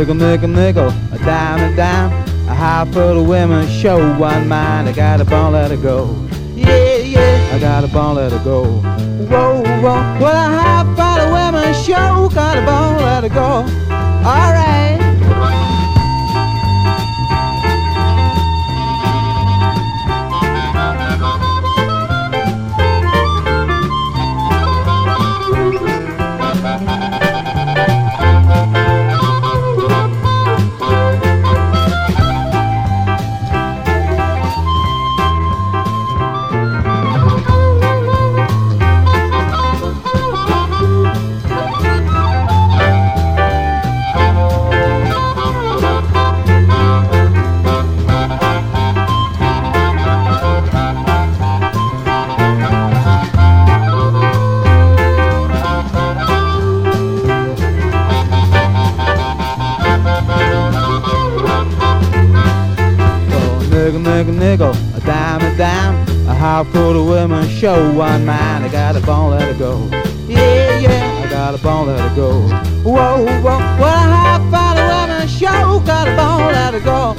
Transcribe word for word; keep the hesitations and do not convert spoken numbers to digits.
nickel, nickel, nickel, a dime, a dime. A half for the women, show one mind. I got a bone, let it go. Yeah, yeah, I got a bone, let it go. Whoa, whoa, well, a half for the women, show, got a bone, let it go. All right. Nickel, nickel, nickel, a dime, a dime. A half for the women, show one mind. I got a bone, let it go. Yeah, yeah, I got a bone, let it go. Whoa, whoa, well, a half for the women, show, got a bone, let it go.